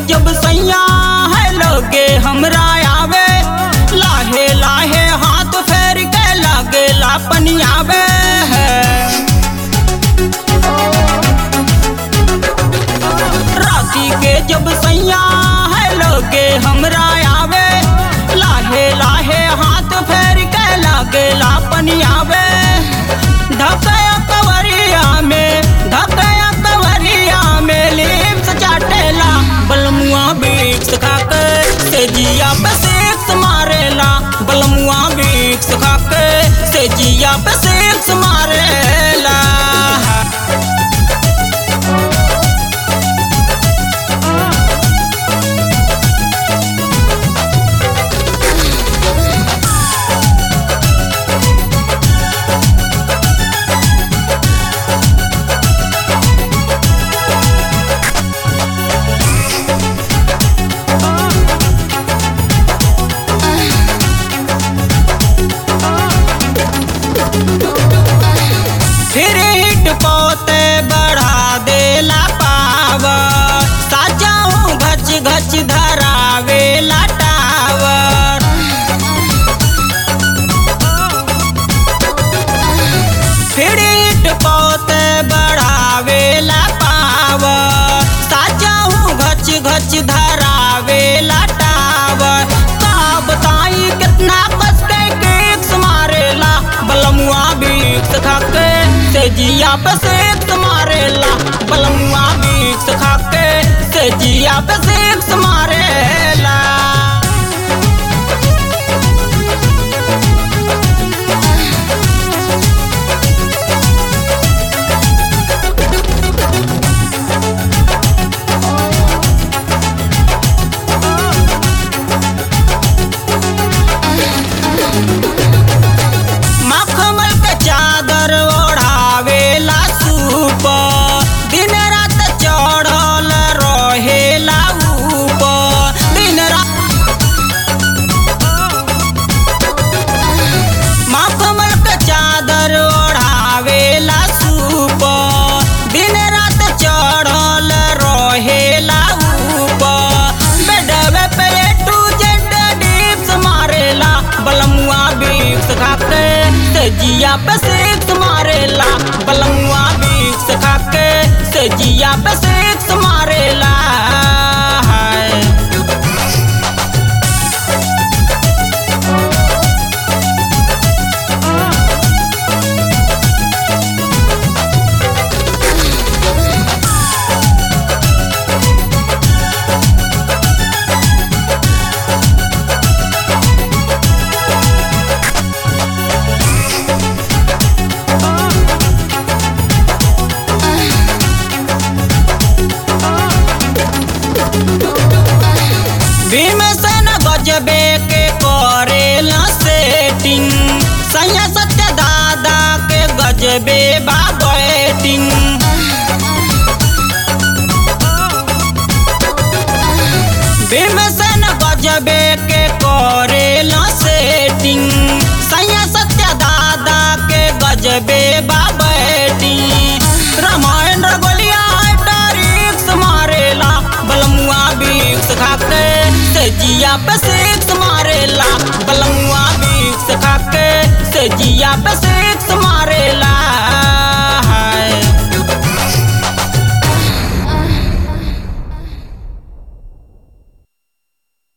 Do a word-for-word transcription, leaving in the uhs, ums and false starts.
जब सैया है लोगे हमरा आवे, लाहे लाहे हाथ फेर के लागे लापनी आवे है। राती के जब सैया है लोगे हमरा आवे, लाहे लाहे हाथ फेर के लागे लापनी आवे। धकया कवरिया में धकया कवरिया में लिप्स चाटेला, बलमुआ बीक्स खाके सेजिया पे सेक्स मारेला, बलमुआ बीक्स खाके सेजिया पे सेक्स मारेला। फिर हिट पोते बढ़ा देला पावर, साजाऊं घच घच धरावेला टावर। फिर हिट पोते बढ़ावेला पावर, साजाऊं घच घच धरावेला टावर। का बताई कितना कस के केक्स मारेला, बलमुआ बीक्स खाके सेजिया पे सेक्स मारेला, बलमुआ बीक्स खाके सेजिया पे सेक्स मारेला। मखमल के चादर ओढ़ावेला सूप, दिन रात चढ़ल रहेला ऊपर। दिन रात मखमल के चादर ओढ़ावेला सूप, दिन रात चढ़ल रहेला ऊपर। बेडवे पे टू जेड डिप्स मारेला, बलमुआ बीक्स खाके सेजिया पे सेक्स मारेला, बलमुआ बीक्स खाके सेजिया पे सेक्स मारेला। भीमसेन गजबे के करेला सेटिंग, सैया सत्य दादा के गजबे बा बैटिंग। भीमसेन गजबे के करेला सेटिंग, सैया सत्य दादा के गजबे बा बैटिंग। रामायण रगोलिया डायरेक्ट मारेला, बलमुआ बीक्स खाके सेजिया पे सेक्स मारेला, बलमुआ बीक्स खाके सेजिया पे सेक्स मारेला।